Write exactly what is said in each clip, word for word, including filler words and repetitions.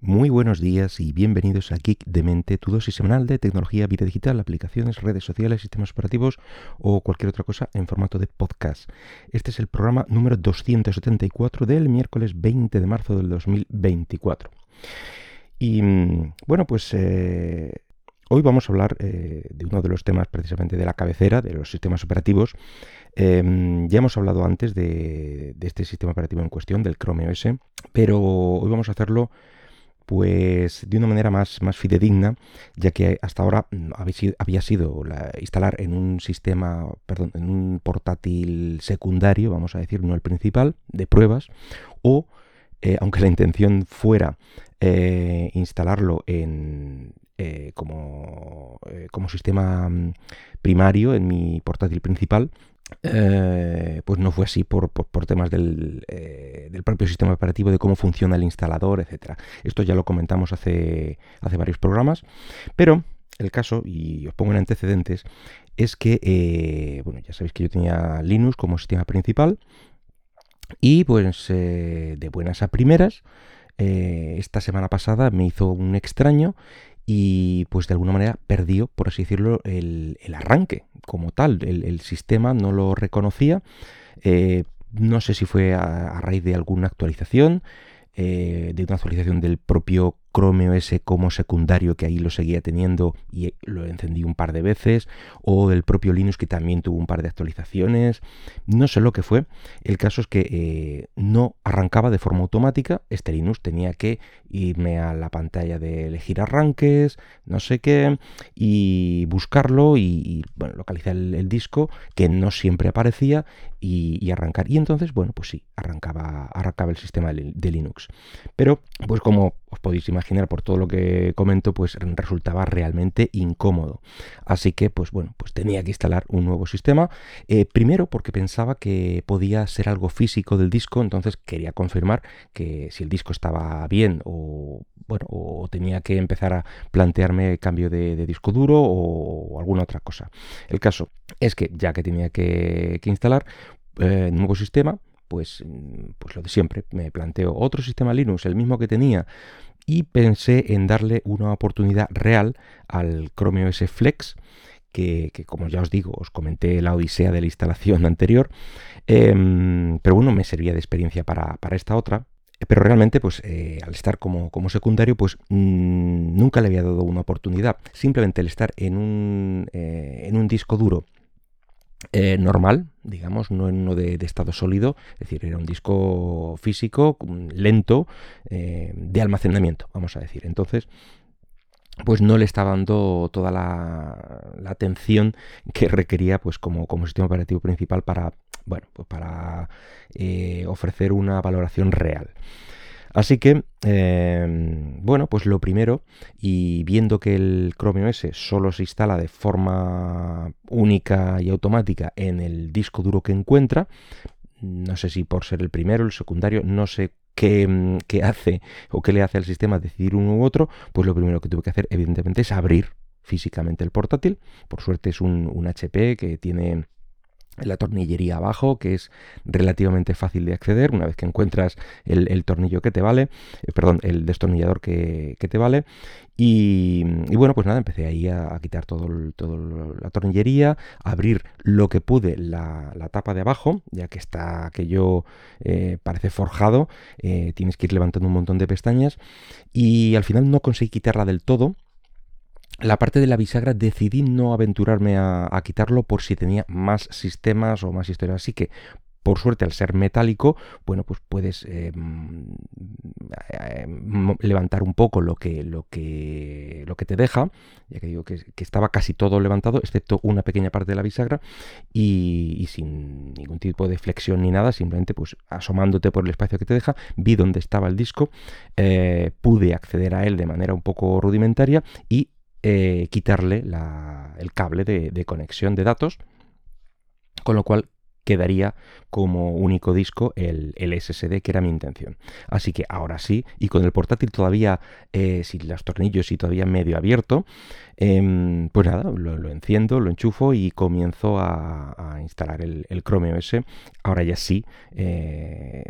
Muy buenos días y bienvenidos a Geek de Mente, tu dosis semanal de tecnología, vida digital, aplicaciones, redes sociales, sistemas operativos o cualquier otra cosa en formato de podcast. Este es el programa número doscientos setenta y cuatro del miércoles veinte de marzo del dos mil veinticuatro. Y bueno, pues eh, hoy vamos a hablar eh, de uno de los temas precisamente de la cabecera, de los sistemas operativos. Eh, ya hemos hablado antes de, de este sistema operativo en cuestión, del Chrome O S, pero hoy vamos a hacerlo pues de una manera más, más fidedigna, ya que hasta ahora había sido, había sido la, instalar en un sistema, perdón, en un portátil secundario, vamos a decir, no el principal, de pruebas, o, eh, aunque la intención fuera eh, instalarlo en, eh, como, eh, como sistema primario en mi portátil principal, Eh, pues no fue así por, por, por temas del, eh, del propio sistema operativo, de cómo funciona el instalador, etcétera. Esto ya lo comentamos hace, hace varios programas, pero el caso, y os pongo en antecedentes, es que, eh, bueno, ya sabéis que yo tenía Linux como sistema principal y pues eh, de buenas a primeras, eh, esta semana pasada me hizo un extraño y pues de alguna manera perdió, por así decirlo, el, el arranque como tal. El, el sistema no lo reconocía. Eh, no sé si fue a, a raíz de alguna actualización, eh, de una actualización del propio Chrome O S como secundario, que ahí lo seguía teniendo y lo encendí un par de veces, o del propio Linux, que también tuvo un par de actualizaciones. No sé lo que fue. El caso es que eh, no arrancaba de forma automática este Linux. Tenía que irme a la pantalla de elegir arranques, no sé qué, y buscarlo y, y bueno, localizar el, el disco, que no siempre aparecía, y, y arrancar. Y entonces, bueno, pues sí, arrancaba, arrancaba el sistema de, de Linux. Pero, pues como os podéis imaginar por todo lo que comento, pues resultaba realmente incómodo. Así que, pues bueno, pues tenía que instalar un nuevo sistema. Eh, primero porque pensaba que podía ser algo físico del disco, entonces quería confirmar que si el disco estaba bien o bueno, o tenía que empezar a plantearme cambio de, de disco duro o, o alguna otra cosa. El caso es que ya que tenía que, que instalar eh, un nuevo sistema, pues, pues lo de siempre, me planteo otro sistema Linux, el mismo que tenía, y pensé en darle una oportunidad real al Chrome O S Flex, que, que como ya os digo, os comenté la odisea de la instalación anterior, eh, pero bueno, me servía de experiencia para, para esta otra. Pero realmente, pues eh, al estar como, como secundario, pues mmm, nunca le había dado una oportunidad. Simplemente el estar en un, eh, en un disco duro Eh, normal, digamos, no en uno de, de estado sólido, es decir, era un disco físico, lento, eh, de almacenamiento, vamos a decir. Entonces, pues no le estaba dando toda la, la atención que requería, pues como, como sistema operativo principal para, bueno, pues para eh, ofrecer una valoración real. Así que, eh, bueno, pues lo primero, y viendo que el Chrome O S solo se instala de forma única y automática en el disco duro que encuentra, no sé si por ser el primero, el secundario, no sé qué, qué hace o qué le hace al sistema decidir uno u otro, pues lo primero que tuve que hacer, evidentemente, es abrir físicamente el portátil. Por suerte es un, un H P que tiene la tornillería abajo, que es relativamente fácil de acceder una vez que encuentras el, el tornillo que te vale, eh, perdón, el destornillador que, que te vale. Y, y bueno, pues nada, empecé ahí a, a quitar todo, el, todo la tornillería, a abrir lo que pude la, la tapa de abajo, ya que está aquello eh, parece forjado, eh, tienes que ir levantando un montón de pestañas, y al final no conseguí quitarla del todo. La parte de la bisagra decidí no aventurarme a, a quitarlo por si tenía más sistemas o más historias. Así que, por suerte, al ser metálico, bueno, pues puedes eh, eh, levantar un poco lo que, lo que, lo que te deja, ya que digo que, que estaba casi todo levantado, excepto una pequeña parte de la bisagra, y, y sin ningún tipo de flexión ni nada, simplemente pues asomándote por el espacio que te deja, vi dónde estaba el disco, eh, pude acceder a él de manera un poco rudimentaria y Eh, quitarle la, el cable de, de conexión de datos, con lo cual quedaría como único disco el, el S S D, que era mi intención. Así que ahora sí, y con el portátil todavía eh, sin los tornillos y todavía medio abierto, eh, pues nada, lo, lo enciendo, lo enchufo y comienzo a, a instalar el, el Chrome O S. Ahora ya sí, eh,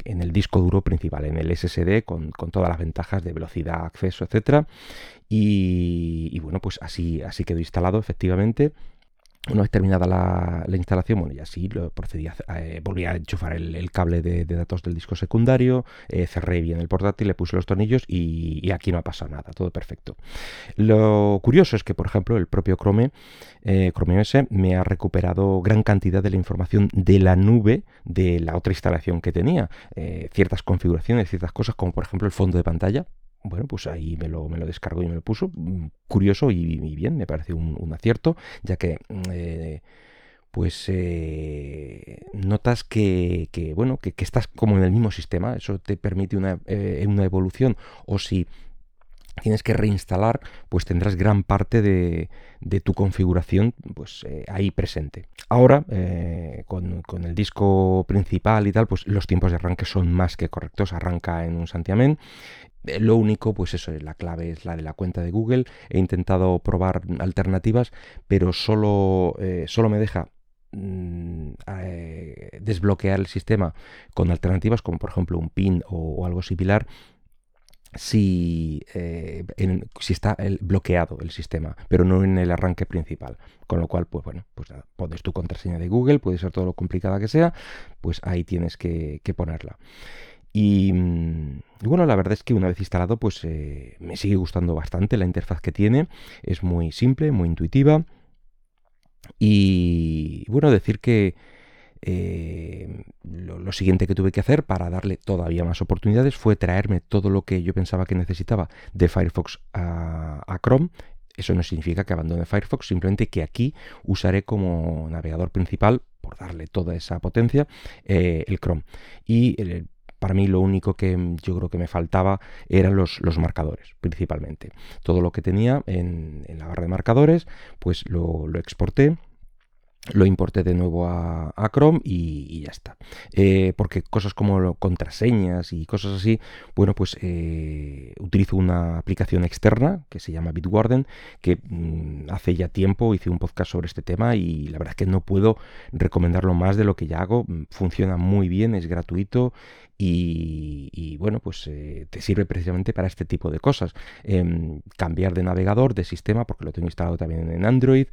en el disco duro principal, en el S S D, con, con todas las ventajas de velocidad, acceso, etcétera. Y, y bueno, pues así, así quedó instalado efectivamente. Una vez terminada la, la instalación, bueno, ya sí, lo procedí a, eh, volví a enchufar el, el cable de, de datos del disco secundario, eh, cerré bien el portátil, le puse los tornillos y, y aquí no ha pasado nada, todo perfecto. Lo curioso es que, por ejemplo, el propio Chrome, eh, Chrome O S, me ha recuperado gran cantidad de la información de la nube de la otra instalación que tenía. Eh, ciertas configuraciones, ciertas cosas, como por ejemplo el fondo de pantalla. Bueno, pues ahí me lo, me lo descargó y me lo puso. Curioso y, y bien, me parece un, un acierto, ya que eh, pues eh, notas que, que bueno, que, que estás como en el mismo sistema. Eso te permite una, eh, una evolución, o si tienes que reinstalar, pues tendrás gran parte de, de tu configuración pues eh, ahí presente. Ahora, eh, con, con el disco principal y tal, pues los tiempos de arranque son más que correctos. Arranca en un santiamén. Lo único, pues eso, la clave es la de la cuenta de Google. He intentado probar alternativas, pero solo, eh, solo me deja mm, eh, desbloquear el sistema con alternativas, como por ejemplo un PIN o, o algo similar, si, eh, en, si está el, bloqueado el sistema, pero no en el arranque principal. Con lo cual, pues bueno, pues nada, pones tu contraseña de Google, puede ser todo lo complicada que sea, pues ahí tienes que, que ponerla. Y, y bueno, la verdad es que una vez instalado, pues eh, me sigue gustando bastante la interfaz que tiene. Es muy simple, muy intuitiva. Y bueno, decir que eh, lo, lo siguiente que tuve que hacer para darle todavía más oportunidades fue traerme todo lo que yo pensaba que necesitaba de Firefox a, a Chrome. Eso no significa que abandone Firefox, simplemente que aquí usaré como navegador principal, por darle toda esa potencia, eh, el Chrome. Y el, para mí lo único que yo creo que me faltaba eran los, los marcadores, principalmente. Todo lo que tenía en, en la barra de marcadores, pues lo, lo exporté. Lo importé de nuevo a, a Chrome y, y ya está. Eh, porque cosas como lo, contraseñas y cosas así, bueno, pues eh, utilizo una aplicación externa que se llama Bitwarden, que mmm, hace ya tiempo hice un podcast sobre este tema y la verdad es que no puedo recomendarlo más de lo que ya hago. Funciona muy bien, es gratuito y, y bueno, pues eh, te sirve precisamente para este tipo de cosas. Eh, cambiar de navegador, de sistema, porque lo tengo instalado también en Android.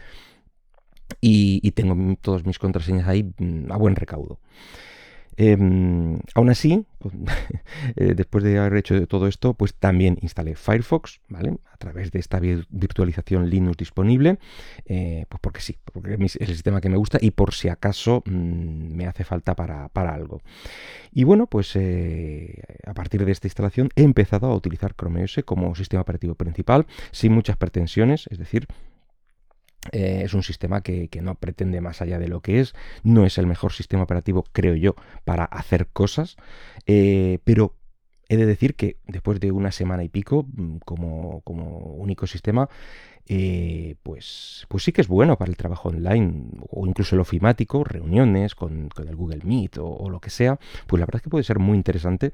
Y, y tengo todas mis contraseñas ahí a buen recaudo. Eh, aún así, eh, después de haber hecho todo esto, pues también instalé Firefox, ¿vale? A través de esta virtualización Linux disponible, eh, pues porque sí, porque es el sistema que me gusta y por si acaso mmm, me hace falta para, para algo. Y bueno, pues eh, a partir de esta instalación he empezado a utilizar Chrome O S como sistema operativo principal, sin muchas pretensiones, es decir, Eh, es un sistema que, que no pretende más allá de lo que es. No es el mejor sistema operativo, creo yo, para hacer cosas, eh, pero he de decir que después de una semana y pico como, como único sistema, eh, pues, pues sí que es bueno para el trabajo online o incluso el ofimático, reuniones con, con el Google Meet o, o lo que sea. Pues la verdad es que puede ser muy interesante.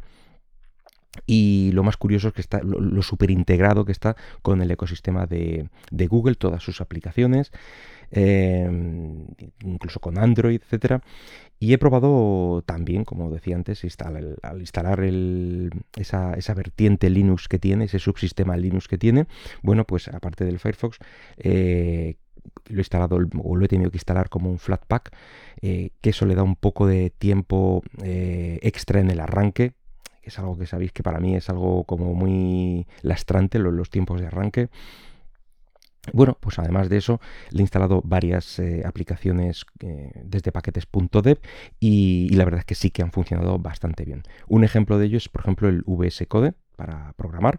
Y lo más curioso es que está lo, lo súper integrado que está con el ecosistema de, de Google, todas sus aplicaciones, eh, incluso con Android, etcétera. Y he probado también, como decía antes, instalar, al instalar el, esa, esa vertiente Linux que tiene, ese subsistema Linux que tiene, bueno, pues aparte del Firefox, eh, lo he instalado o lo he tenido que instalar como un Flatpak, eh, que eso le da un poco de tiempo eh, extra en el arranque. Es algo que sabéis que para mí es algo como muy lastrante, los, los tiempos de arranque. Bueno, pues además de eso, le he instalado varias eh, aplicaciones eh, desde paquetes.dev y, y la verdad es que sí que han funcionado bastante bien. Un ejemplo de ello es, por ejemplo, el V S Code para programar.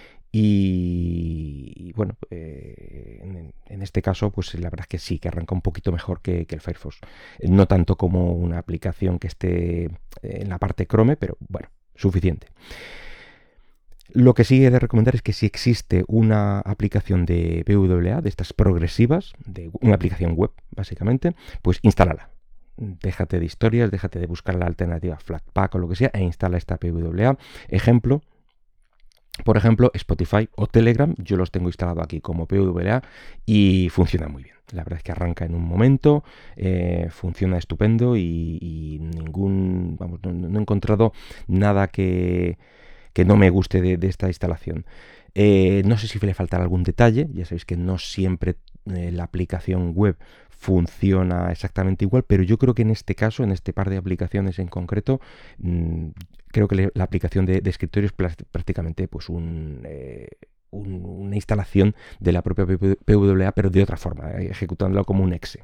Y, y bueno, eh, en, en este caso, pues la verdad es que sí, que arranca un poquito mejor que, que el Firefox. No tanto como una aplicación que esté en la parte Chrome, pero bueno, suficiente. Lo que sí he de recomendar es que si existe una aplicación de P W A, de estas progresivas, de una aplicación web, básicamente, pues instálala. Déjate de historias, déjate de buscar la alternativa Flatpak o lo que sea, e instala esta P W A. Ejemplo, por ejemplo, Spotify o Telegram, yo los tengo instalado aquí como P W A y funciona muy bien. La verdad es que arranca en un momento, eh, funciona estupendo y, y ningún, vamos, no, no he encontrado nada que, que no me guste de, de esta instalación. Eh, no sé si le faltará algún detalle, ya sabéis que no siempre eh, la aplicación web funciona exactamente igual, pero yo creo que en este caso, en este par de aplicaciones en concreto, mmm, creo que le, la aplicación de, de escritorio es prácticamente pues un... Eh, Un, una instalación de la propia P W A, pero de otra forma, eh, ejecutándolo como un exe.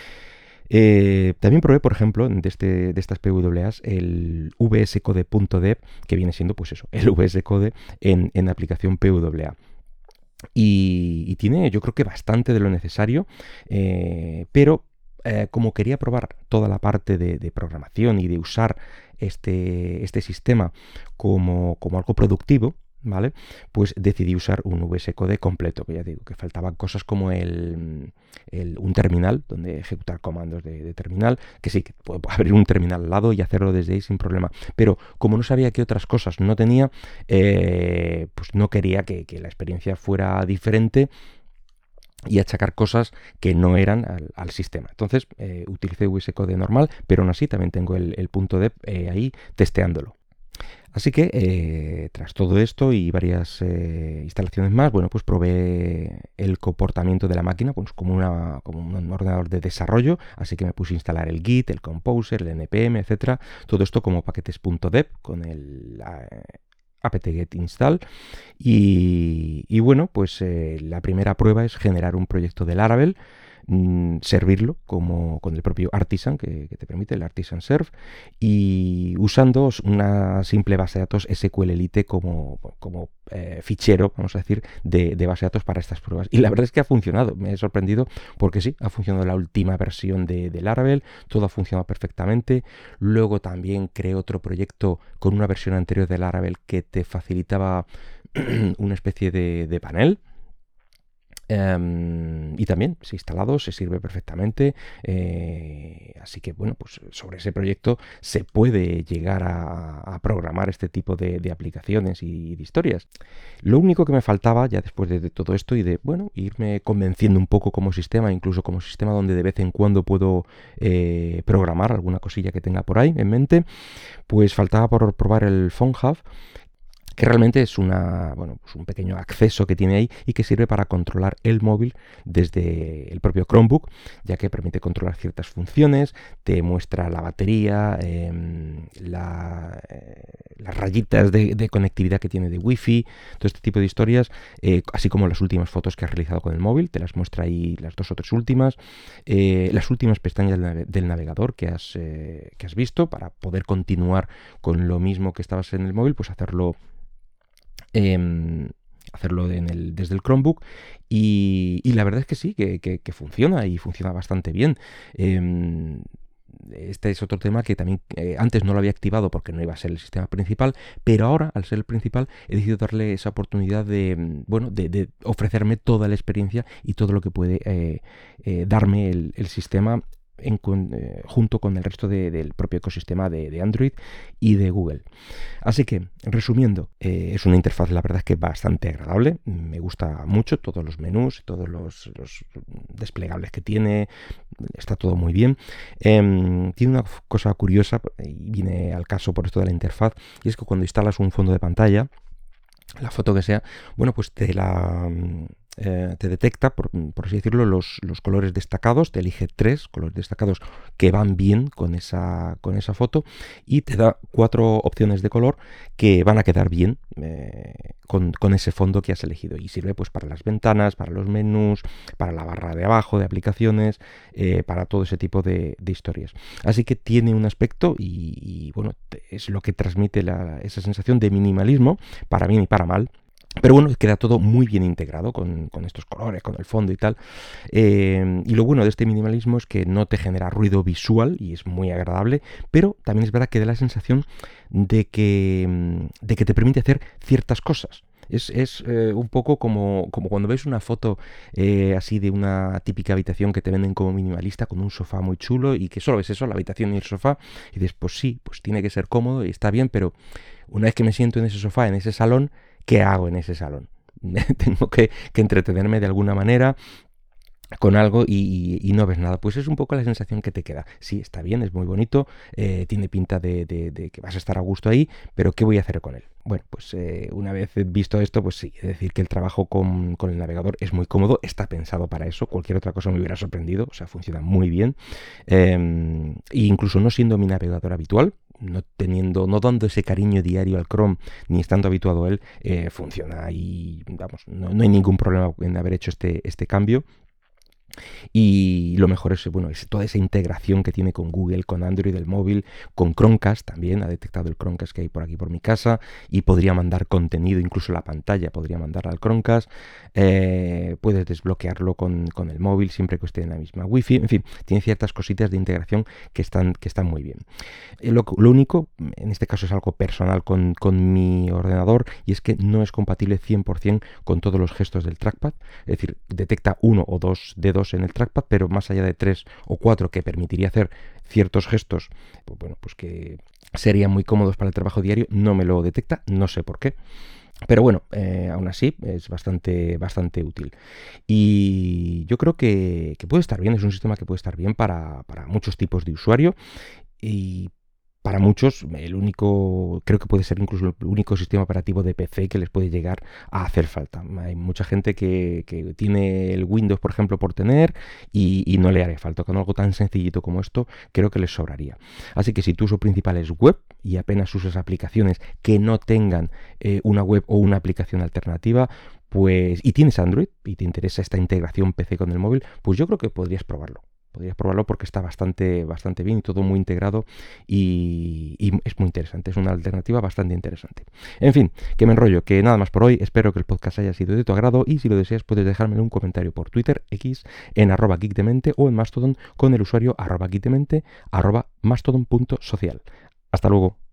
Eh, también probé, por ejemplo, de, este, de estas P W As, el vscode.dev, que viene siendo, pues eso, el vscode en, en aplicación P W A. Y, y tiene, yo creo que bastante de lo necesario, eh, pero eh, como quería probar toda la parte de, de programación y de usar este, este sistema como, como algo productivo, ¿vale? Pues decidí usar un vscode completo, que ya digo, que faltaban cosas como el, el, un terminal, donde ejecutar comandos de, de terminal, que sí, que puedo abrir un terminal al lado y hacerlo desde ahí sin problema, pero como no sabía qué otras cosas no tenía, eh, pues no quería que, que la experiencia fuera diferente y achacar cosas que no eran al, al sistema. Entonces eh, utilicé vscode normal, pero aún así también tengo el, el punto .dev eh, ahí testeándolo. Así que, eh, tras todo esto y varias eh, instalaciones más, bueno, pues probé el comportamiento de la máquina pues como, una, como un ordenador de desarrollo, así que me puse a instalar el Git, el Composer, el N P M, etcétera. Todo esto como paquetes .dev con el eh, apt-get install. Y, y bueno, pues eh, la primera prueba es generar un proyecto de Laravel, servirlo como con el propio Artisan que, que te permite el Artisan Serve, y usando una simple base de datos S Q L Elite como, como eh, fichero, vamos a decir, de, de base de datos para estas pruebas. Y la verdad es que ha funcionado, me he sorprendido porque sí, ha funcionado la última versión de, de Laravel, todo ha funcionado perfectamente. Luego también creé otro proyecto con una versión anterior de Laravel que te facilitaba una especie de, de panel. Um, y también, si instalado, se sirve perfectamente. Eh, así que, bueno, pues sobre ese proyecto se puede llegar a, a programar este tipo de, de aplicaciones y de historias. Lo único que me faltaba, ya después de, de todo esto y de, bueno, irme convenciendo un poco como sistema, incluso como sistema donde de vez en cuando puedo eh, programar alguna cosilla que tenga por ahí en mente, pues faltaba por probar el PhoneHub, que realmente es una, bueno, pues un pequeño acceso que tiene ahí y que sirve para controlar el móvil desde el propio Chromebook, ya que permite controlar ciertas funciones, te muestra la batería, eh, la, eh, las rayitas de, de conectividad que tiene de Wi-Fi, todo este tipo de historias, eh, así como las últimas fotos que has realizado con el móvil, te las muestra ahí las dos o tres últimas, eh, las últimas pestañas del navegador que has, eh, que has visto, para poder continuar con lo mismo que estabas en el móvil, pues hacerlo Eh, hacerlo en el, desde el Chromebook, y, y la verdad es que sí, que, que, que funciona y funciona bastante bien. Eh, este es otro tema que también eh, antes no lo había activado porque no iba a ser el sistema principal, pero ahora, al ser el principal, he decidido darle esa oportunidad de, bueno, de, de ofrecerme toda la experiencia y todo lo que puede eh, eh, darme el, el sistema En, eh, junto con el resto de, del propio ecosistema de, de Android y de Google. Así que, resumiendo, eh, es una interfaz, la verdad es que bastante agradable, me gusta mucho, todos los menús, todos los, los desplegables que tiene, está todo muy bien. Eh, tiene una cosa curiosa, y viene al caso por esto de la interfaz, y es que cuando instalas un fondo de pantalla, la foto que sea, bueno, pues te la... Eh, te detecta, por, por así decirlo, los, los colores destacados, te elige tres colores destacados que van bien con esa, con esa foto, y te da cuatro opciones de color que van a quedar bien eh, con, con ese fondo que has elegido, y sirve pues para las ventanas, para los menús, para la barra de abajo de aplicaciones, eh, para todo ese tipo de, de historias. Así que tiene un aspecto y, y bueno, es lo que transmite la, esa sensación de minimalismo, para bien y para mal. Pero bueno, queda todo muy bien integrado con, con estos colores, con el fondo y tal. Eh, y lo bueno de este minimalismo es que no te genera ruido visual y es muy agradable, pero también es verdad que da la sensación de que, de que te permite hacer ciertas cosas. Es, es eh, un poco como, como cuando ves una foto eh, así de una típica habitación que te venden como minimalista, con un sofá muy chulo, y que solo ves eso, la habitación y el sofá, y dices, pues sí, pues tiene que ser cómodo y está bien, pero una vez que me siento en ese sofá, en ese salón, ¿qué hago en ese salón? Tengo que, que entretenerme de alguna manera. con algo y, y no ves nada. Pues es un poco la sensación que te queda. Sí, está bien, es muy bonito, eh, tiene pinta de, de, de que vas a estar a gusto ahí, pero ¿qué voy a hacer con él? Bueno, pues eh, una vez visto esto, pues sí, es decir, que el trabajo con, con el navegador es muy cómodo, está pensado para eso, cualquier otra cosa me hubiera sorprendido, o sea, funciona muy bien. Eh, e incluso no siendo mi navegador habitual, no teniendo, no dando ese cariño diario al Chrome, ni estando habituado a él, eh, funciona y vamos, no, no hay ningún problema en haber hecho este, este cambio. Y lo mejor es, bueno, es toda esa integración que tiene con Google, con Android, el móvil, con Chromecast también. Ha detectado el Chromecast que hay por aquí por mi casa y podría mandar contenido, incluso la pantalla podría mandarla al Chromecast. Eh, puedes desbloquearlo con, con el móvil siempre que esté en la misma Wi-Fi. En fin, tiene ciertas cositas de integración que están, que están muy bien. Eh, lo, lo único, en este caso es algo personal con, con mi ordenador, y es que no es compatible cien por ciento con todos los gestos del trackpad. Es decir, detecta uno o dos dedos en el trackpad, pero más allá de tres o cuatro que permitiría hacer ciertos gestos, pues bueno, pues que serían muy cómodos para el trabajo diario, no me lo detecta, no sé por qué. Pero bueno, eh, aún así es bastante, bastante útil. Y yo creo que, que puede estar bien, es un sistema que puede estar bien para, para muchos tipos de usuario. Y para muchos, el único, creo que puede ser incluso el único sistema operativo de P C que les puede llegar a hacer falta. Hay mucha gente que, que tiene el Windows, por ejemplo, por tener y, y no le haré falta. Con algo tan sencillito como esto, creo que les sobraría. Así que si tu uso principal es web y apenas usas aplicaciones que no tengan eh, una web o una aplicación alternativa, pues y tienes Android y te interesa esta integración P C con el móvil, pues yo creo que podrías probarlo. Podrías probarlo porque está bastante, bastante bien y todo muy integrado y, y es muy interesante, es una alternativa bastante interesante. En fin, que me enrollo, que nada más por hoy, espero que el podcast haya sido de tu agrado y si lo deseas puedes dejármelo un comentario por Twitter, X, en arroba geekdemente o en Mastodon con el usuario arroba geekdemente, arroba mastodon punto social. Hasta luego.